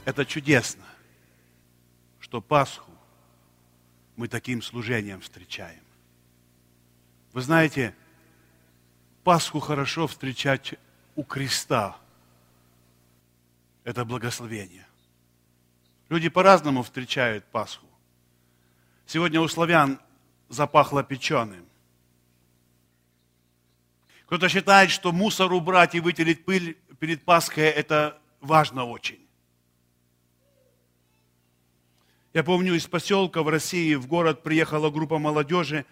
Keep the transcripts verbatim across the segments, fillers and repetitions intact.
Это чудесно, что Пасху мы таким служением встречаем. Вы знаете, Пасху хорошо встречать у креста. Это благословение. Люди по-разному встречают Пасху. Сегодня у славян запахло печеным. Кто-то считает, что мусор убрать и вытереть пыль перед Пасхой – это важно очень. Я помню, из поселка в России в город приехала группа молодежи.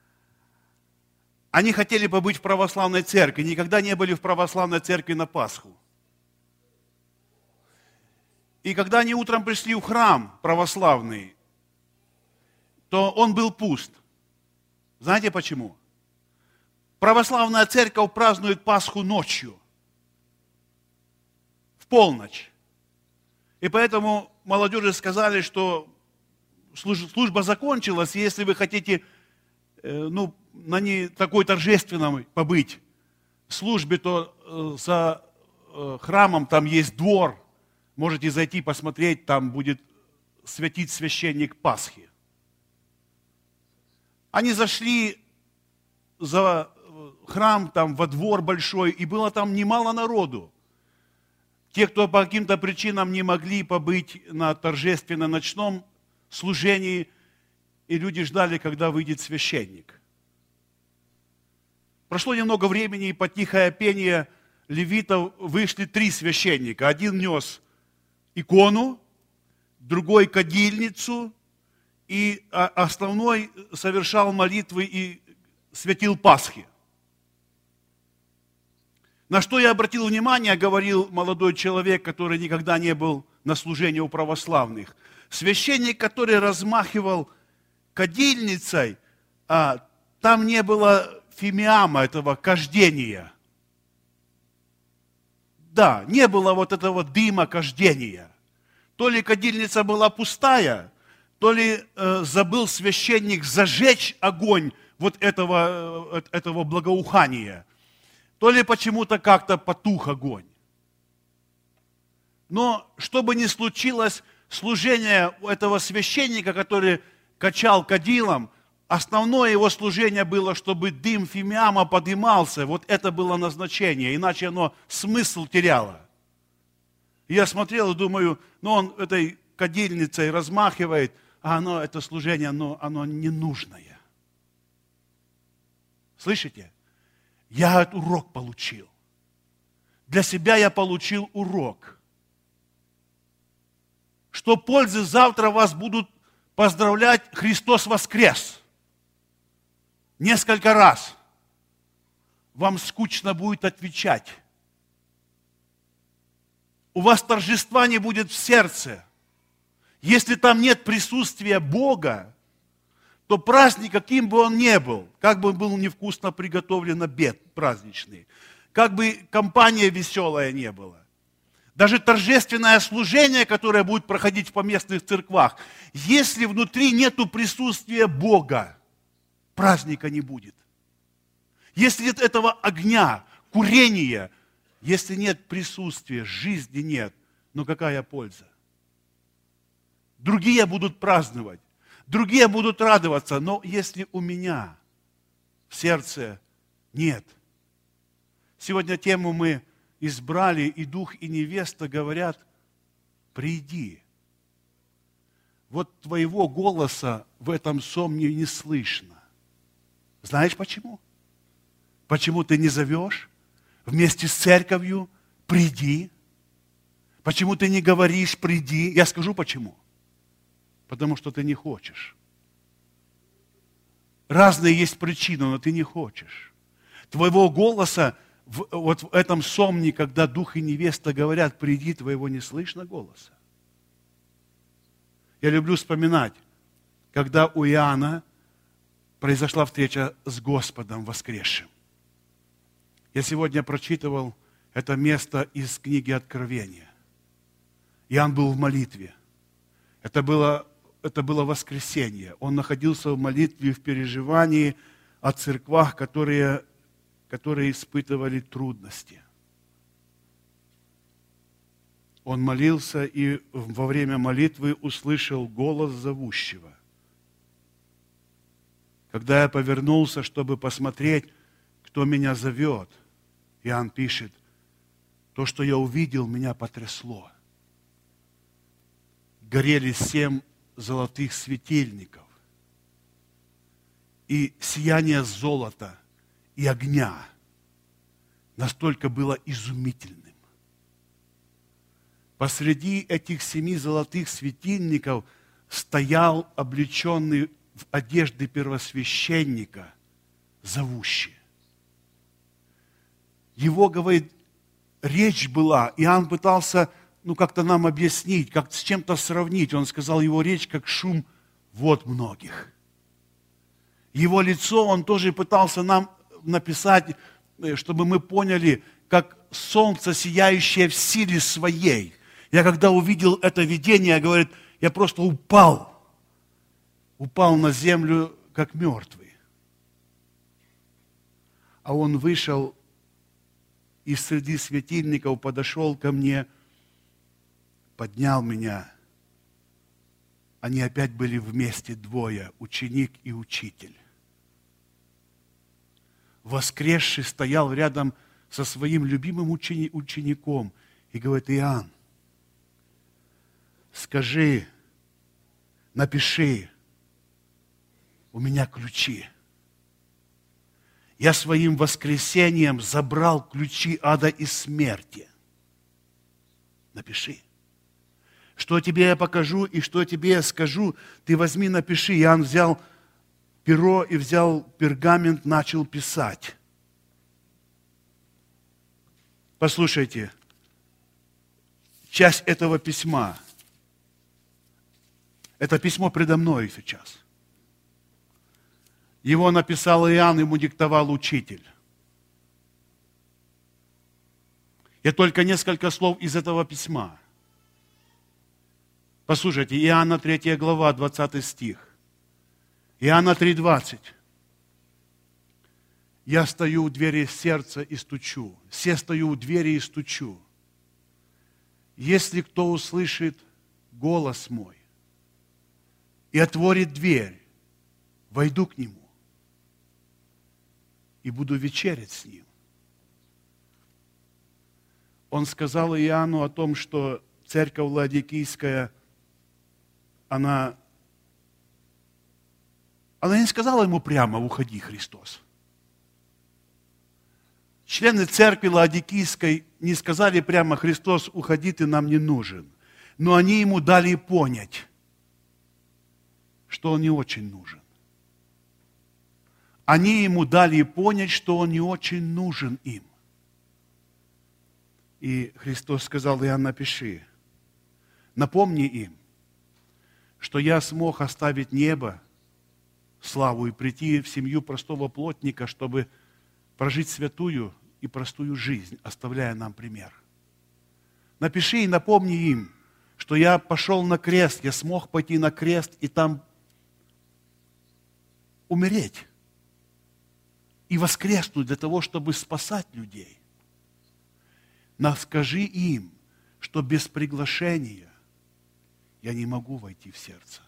Они хотели побыть в православной церкви, никогда не были в православной церкви на Пасху. И когда они утром пришли в храм православный, то он был пуст. Знаете почему? Православная церковь празднует Пасху ночью, в полночь. И поэтому молодежи сказали, что служба закончилась, и если вы хотите ну, на не такой торжественной побыть службе, то за храмом там есть двор, можете зайти посмотреть, там будет святить священник Пасхи. Они зашли за храм, там во двор большой, и было там немало народу. Те, кто по каким-то причинам не могли побыть на торжественном ночном служении, и люди ждали, когда выйдет священник. Прошло немного времени, и под тихое пение левитов вышли три священника. Один нес икону, другой кадильницу, и основной совершал молитвы и святил Пасхи. На что я обратил внимание, говорил молодой человек, который никогда не был на служении у православных. Священник, который размахивал кадильницей, а, там не было фимиама, этого кождения. Да, не было вот этого дыма кождения. То ли кадильница была пустая, то ли э, забыл священник зажечь огонь вот этого, э, этого благоухания, то ли почему-то как-то потух огонь. Но что бы ни случилось, служение этого священника, который качал кадилом, основное его служение было, чтобы дым фимиама поднимался. Вот это было назначение, иначе оно смысл теряло. И я смотрел и думаю, ну он этой кадильницей размахивает, а оно, это служение, оно, оно ненужное. Слышите? Я этот урок получил. Для себя я получил урок. Что пользы завтра вас будут поздравлять «Христос воскрес». Несколько раз. Вам скучно будет отвечать. У вас торжества не будет в сердце. Если там нет присутствия Бога, то праздник, каким бы он ни был, как бы был невкусно приготовлен обед праздничный, как бы компания веселая не была, даже торжественное служение, которое будет проходить в поместных церквах, если внутри нету присутствия Бога, праздника не будет. Если нет этого огня, курения, если нет присутствия, жизни нет, но какая польза? Другие будут праздновать, другие будут радоваться, но если у меня в сердце нет. Сегодня тему мы избрали, и дух, и невеста говорят: приди. Вот твоего голоса в этом сомне не слышно. Знаешь почему? Почему ты не зовешь вместе с церковью: приди? Почему ты не говоришь: приди? Я скажу почему. Потому что ты не хочешь. Разные есть причины, но ты не хочешь. Твоего голоса в, вот в этом сомне, когда дух и невеста говорят: приди, твоего не слышно голоса. Я люблю вспоминать, когда у Иоанна произошла встреча с Господом воскресшим. Я сегодня прочитывал это место из книги Откровения. Иоанн был в молитве. Это было, это было воскресенье. Он находился в молитве, в переживании о церквах, которые, которые испытывали трудности. Он молился и во время молитвы услышал голос зовущего. Когда я повернулся, чтобы посмотреть, кто меня зовет, Иоанн пишет, то, что я увидел, меня потрясло. Горели семь золотых светильников, и сияние золота и огня настолько было изумительным. Посреди этих семи золотых светильников стоял облеченный в одежды первосвященника зовущий. Его, говорит, речь была, Иоанн пытался, ну, как-то нам объяснить, как с чем-то сравнить. Он сказал, его речь как шум вод многих. Его лицо он тоже пытался нам написать, чтобы мы поняли, как солнце, сияющее в силе своей. Я когда увидел это видение, говорит, я просто упал. Упал на землю, как мертвый. А он вышел и среди светильников подошел ко мне, поднял меня. Они опять были вместе двое, ученик и учитель. Воскресший стоял рядом со своим любимым учени- учеником и говорит, Иоанн, скажи, напиши, у меня ключи. Я своим воскресением забрал ключи ада и смерти. Напиши. Что тебе я покажу и что тебе я скажу, ты возьми, напиши. Иоанн взял перо и взял пергамент, начал писать. Послушайте, часть этого письма, это письмо предо мной сейчас. Его написал Иоанн, ему диктовал учитель. Я только несколько слов из этого письма. Послушайте, Иоанна третья глава, двадцатый стих. Иоанна три двадцать. Я стою у двери сердца и стучу. Все стою у двери и стучу. Если кто услышит голос мой и отворит дверь, войду к нему и буду вечерять с ним. Он сказал Иоанну о том, что церковь Ладикийская, она, она не сказала ему прямо, уходи, Христос. Члены церкви Ладикийской не сказали прямо, Христос, уходи, ты нам не нужен. Но они ему дали понять, что он не очень нужен. Они ему дали понять, что он не очень нужен им. И Христос сказал, Иоанн, напиши, напомни им, что я смог оставить небо, славу и прийти в семью простого плотника, чтобы прожить святую и простую жизнь, оставляя нам пример. Напиши и напомни им, что я пошел на крест, я смог пойти на крест и там умереть и воскреснуть для того, чтобы спасать людей. Но скажи им, что без приглашения я не могу войти в сердце.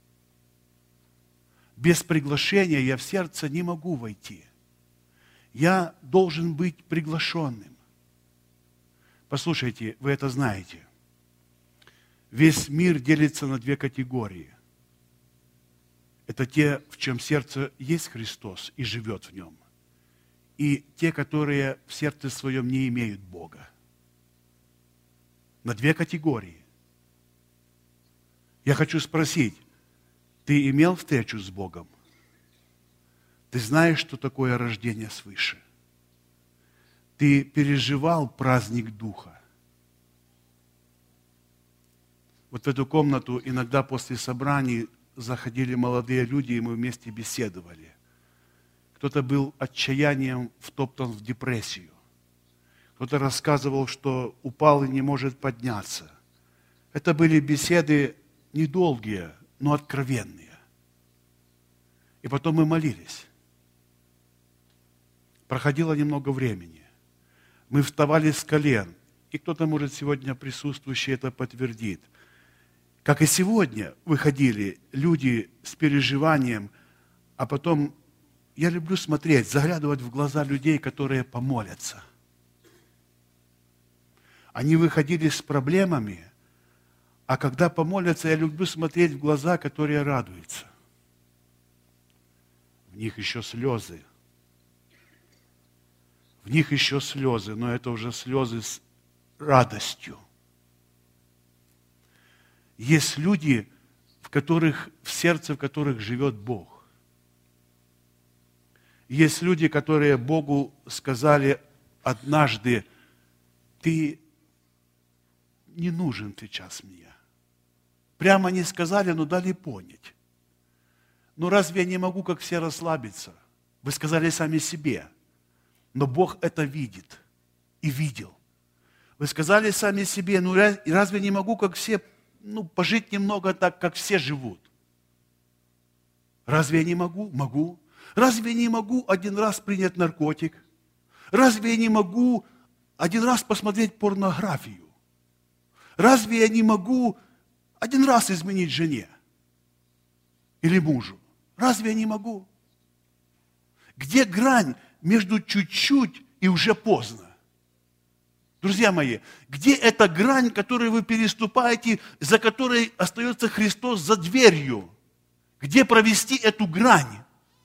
Без приглашения я в сердце не могу войти. Я должен быть приглашенным. Послушайте, вы это знаете. Весь мир делится на две категории. Это те, в чем сердце есть Христос и живет в нем. И те, которые в сердце своем не имеют Бога. На две категории. Я хочу спросить, ты имел встречу с Богом? Ты знаешь, что такое рождение свыше? Ты переживал праздник Духа? Вот в эту комнату иногда после собраний заходили молодые люди, и мы вместе беседовали. Кто-то был отчаянием втоптан в депрессию. Кто-то рассказывал, что упал и не может подняться. Это были беседы недолгие, но откровенные. И потом мы молились. Проходило немного времени. Мы вставали с колен И кто-то, может, сегодня присутствующий это подтвердит. Как и сегодня выходили люди с переживанием, а потом я люблю смотреть, заглядывать в глаза людей, которые помолятся. Они выходили с проблемами, а когда помолятся, я люблю смотреть в глаза, которые радуются. В них еще слезы. В них еще слезы, но это уже слезы с радостью. Есть люди, в которых, в сердце в которых живет Бог. Есть люди, которые Богу сказали однажды: ты не нужен сейчас мне. Прямо не сказали, но дали понять. Ну разве я не могу, как все, расслабиться? Вы сказали сами себе. Но Бог это видит и видел. Вы сказали сами себе: ну разве не могу, как все, ну, пожить немного так, как все живут? Разве я не могу? Могу. Разве я не могу один раз принять наркотик? Разве я не могу один раз посмотреть порнографию? Разве я не могу один раз изменить жене или мужу? Разве я не могу? Где грань между чуть-чуть и уже поздно? Друзья мои, где эта грань, которую вы переступаете, за которой остается Христос за дверью? Где провести эту грань?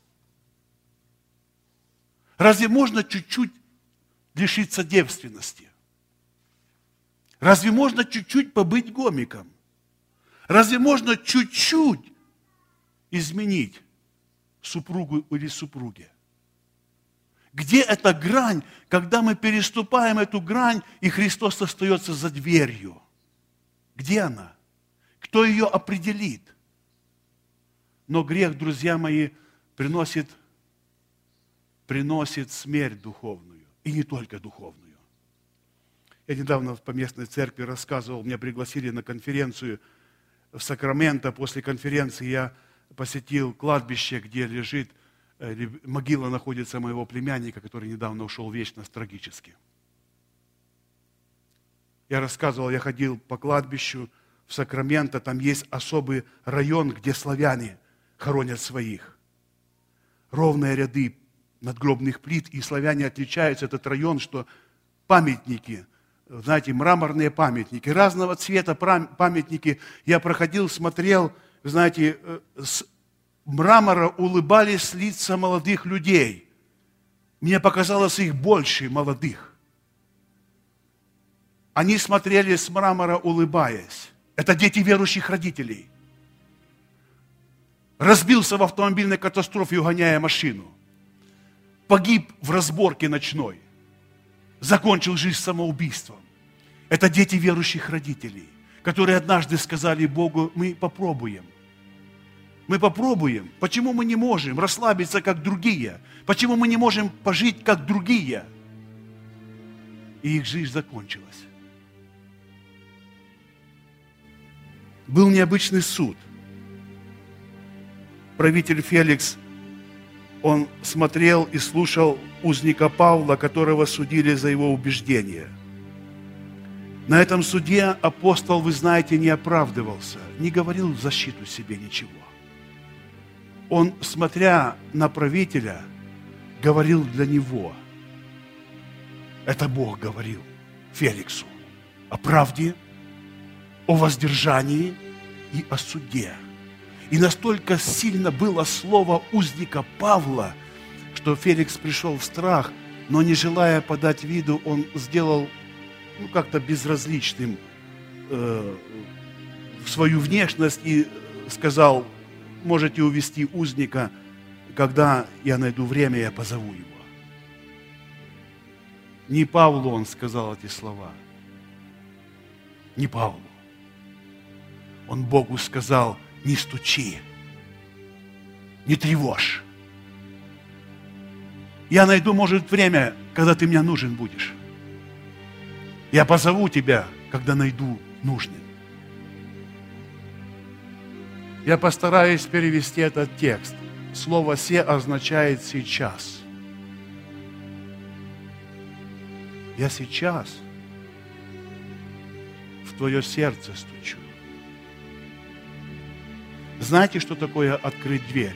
Разве можно чуть-чуть лишиться девственности? Разве можно чуть-чуть побыть гомиком? Разве можно чуть-чуть изменить супругу или супруге? Где эта грань, когда мы переступаем эту грань, и Христос остается за дверью? Где она? Кто ее определит? Но грех, друзья мои, приносит, приносит смерть духовную, и не только духовную. Я недавно в поместной церкви рассказывал, меня пригласили на конференцию в Сакраменто. После конференции я посетил кладбище, где лежит, могила находится моего племянника, который недавно ушел в вечность трагически. Я рассказывал, я ходил по кладбищу в Сакраменто, там есть особый район, где славяне хоронят своих. Ровные ряды надгробных плит, и славяне отличаются, этот район, что памятники, знаете, мраморные памятники, разного цвета памятники. Я проходил, смотрел, знаете, с мрамора улыбались лица молодых людей. Мне показалось, их больше молодых. Они смотрели с мрамора, улыбаясь. Это дети верующих родителей. Разбился в автомобильной катастрофе, угоняя машину. Погиб в разборке ночной. Закончил жизнь самоубийством. Это дети верующих родителей, которые однажды сказали Богу: мы попробуем. Мы попробуем. Почему мы не можем расслабиться, как другие? Почему мы не можем пожить, как другие? И их жизнь закончилась. Был необычный суд. Правитель Феликс, он смотрел и слушал узника Павла, которого судили за его убеждения. На этом суде апостол, вы знаете, не оправдывался, не говорил в защиту себе ничего. Он, смотря на правителя, говорил для него. Это Бог говорил Феликсу о правде, о воздержании и о суде. И настолько сильно было слово узника Павла, что Феликс пришел в страх, но не желая подать виду, он сделал, ну, как-то безразличным э, свою внешность и сказал: можете увести узника, когда я найду время, я позову его. Не Павлу он сказал эти слова. Не Павлу. Он Богу сказал: не стучи, не тревожь. Я найду, может, время, когда ты мне нужен будешь. Я позову тебя, когда найду нужным. Я постараюсь перевести этот текст. Слово «се» означает «сейчас». Я сейчас твое сердце стучу. Знаете, что такое открыть дверь?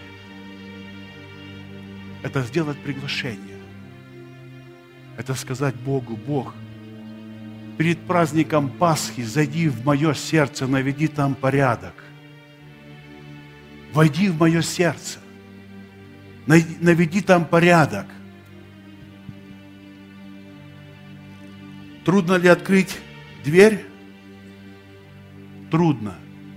Это сделать приглашение. Это сказать Богу: Бог, перед праздником Пасхи зайди в мое сердце, наведи там порядок. Войди в мое сердце, наведи там порядок. Трудно ли открыть дверь? Трудно.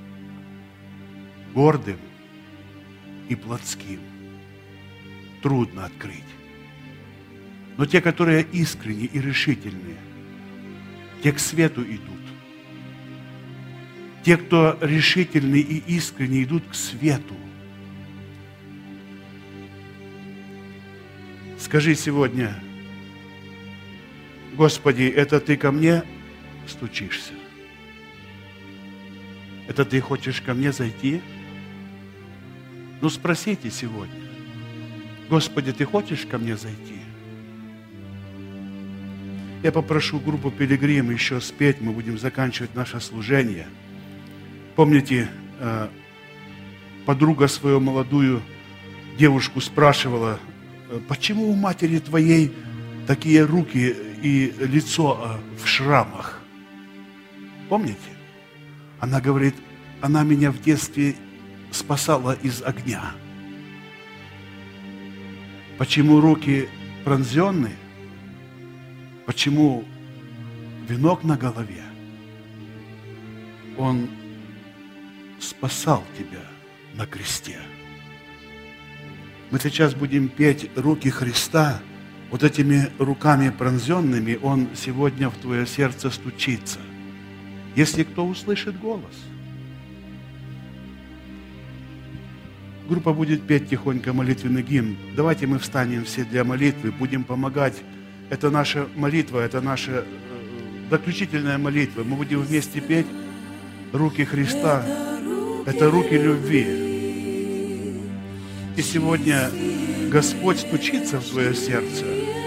Гордым и плотским трудно открыть. Но те, которые искренние и решительные, те к свету идут. Те, кто решительны и искренне идут к свету. Скажи сегодня: Господи, это Ты ко мне стучишься? Это Ты хочешь ко мне зайти? Ну, спросите сегодня: Господи, Ты хочешь ко мне зайти? Я попрошу группу «Пилигрим» еще спеть, мы будем заканчивать наше служение. Помните, подруга свою молодую девушку спрашивала: почему у матери твоей такие руки и лицо в шрамах? Помните? Она говорит: она меня в детстве спасала из огня. Почему руки пронзенные? Почему венок на голове? Он спасал тебя на кресте. Мы сейчас будем петь руки Христа. Вот этими руками пронзенными Он сегодня в твое сердце стучится. Если кто услышит голос. Группа будет петь тихонько молитвенный гимн. Давайте мы встанем все для молитвы, будем помогать. Это наша молитва, это наша заключительная молитва. Мы будем вместе петь руки Христа. Это руки любви. И сегодня Господь стучится в твое сердце.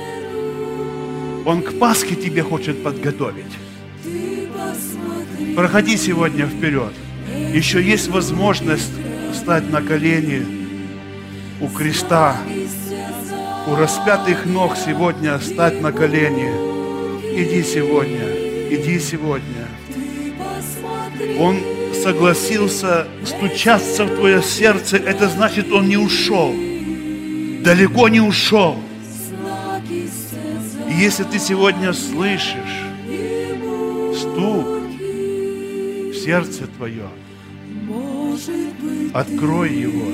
Он к Пасхе тебе хочет подготовить. Проходи сегодня вперед. Еще есть возможность стать на колени у креста, у распятых ног сегодня стать на колени. Иди сегодня, иди сегодня. Он согласился стучаться в твое сердце, это значит, Он не ушел, далеко не ушел. И если ты сегодня слышишь стук в сердце твое, открой его.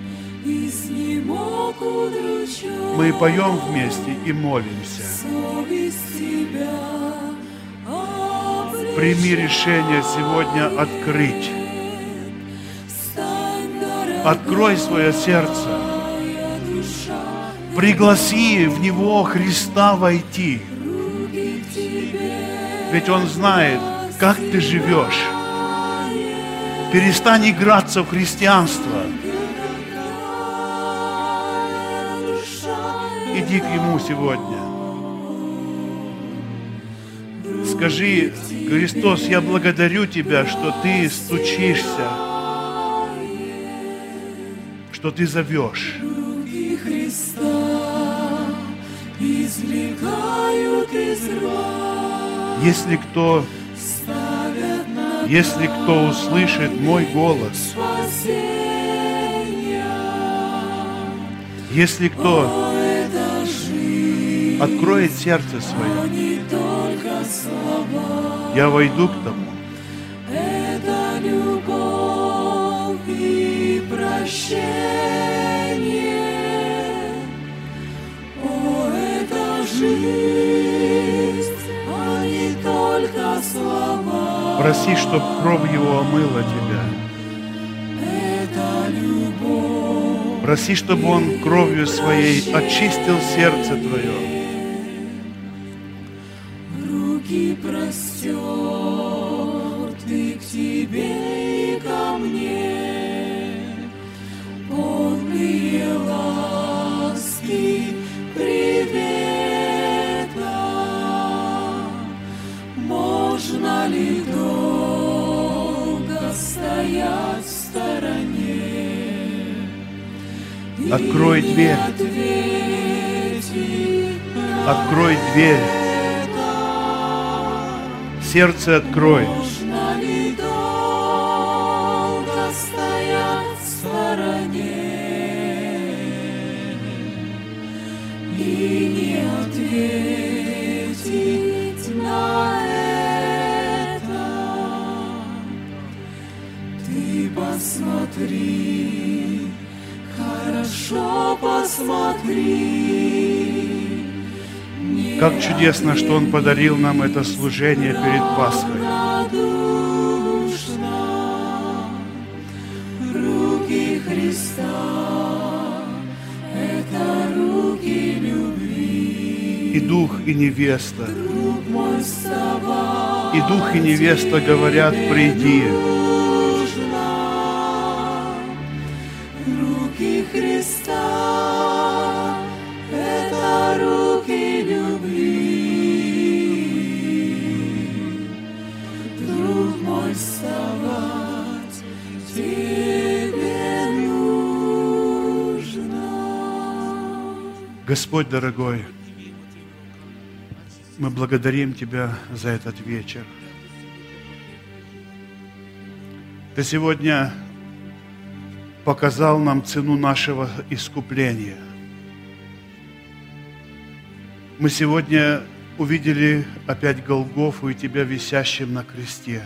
Мы поем вместе и молимся. Прими решение сегодня открыть. Открой свое сердце. Пригласи в него Христа войти. Ведь Он знает, как ты живешь. Перестань играться в христианство. Иди к Ему сегодня. Скажи: Христос, я благодарю Тебя, что Ты стучишься, что Ты зовешь. Если кто, если кто услышит мой голос, если кто откроет сердце свое, я войду к тому. Это любовь и прощение. О, это жизнь, а не только слова. Проси, чтоб кровь Его омыла тебя. Это любовь. Проси, чтобы Он кровью Своей очистил сердце твое. Руки простерты к Тебе и ко мне, полные ласки, привета. Можно ли до стоят в стороне. Открой дверь. Открой дверь. Сердце открой. Можно ли долго стоять в стороне и не ответить на это? Ты посмотри, хорошо посмотри. Как чудесно, что Он подарил нам это служение перед Пасхой. Руки Христа — это руки любви. И Дух, и невеста, Друг мой, вставай, и Дух, и невеста говорят: приди. Руки Христа — это руки любви. Друг мой, вставать тебе нужно. Господь дорогой, мы благодарим Тебя за этот вечер. Ты сегодня показал нам цену нашего искупления. Мы сегодня увидели опять Голгофу и Тебя висящим на кресте.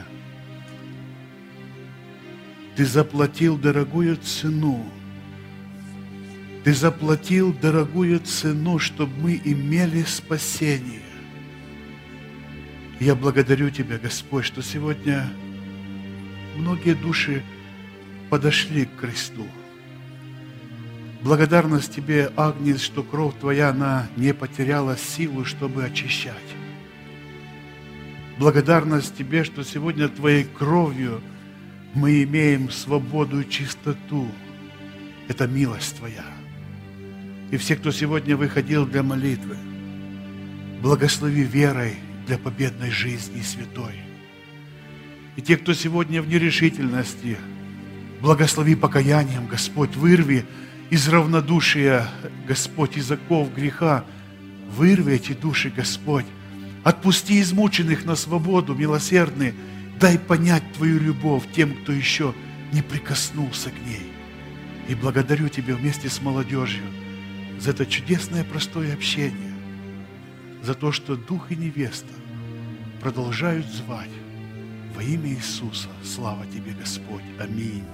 Ты заплатил дорогую цену. Ты заплатил дорогую цену, чтобы мы имели спасение. Я благодарю Тебя, Господь, что сегодня многие души подошли к кресту. Благодарность Тебе, Агнец, что кровь Твоя, она не потеряла силу, чтобы очищать. Благодарность Тебе, что сегодня Твоей кровью мы имеем свободу и чистоту. Это милость Твоя. И все, кто сегодня выходил для молитвы, благослови верой для победной жизни святой. И те, кто сегодня в нерешительности, благослови покаянием, Господь, вырви из равнодушия, Господь, из оков греха, вырви эти души, Господь, отпусти измученных на свободу, милосердный, дай понять Твою любовь тем, кто еще не прикоснулся к ней. И благодарю Тебя вместе с молодежью за это чудесное простое общение, за то, что Дух и невеста продолжают звать во имя Иисуса. Слава Тебе, Господь. Аминь.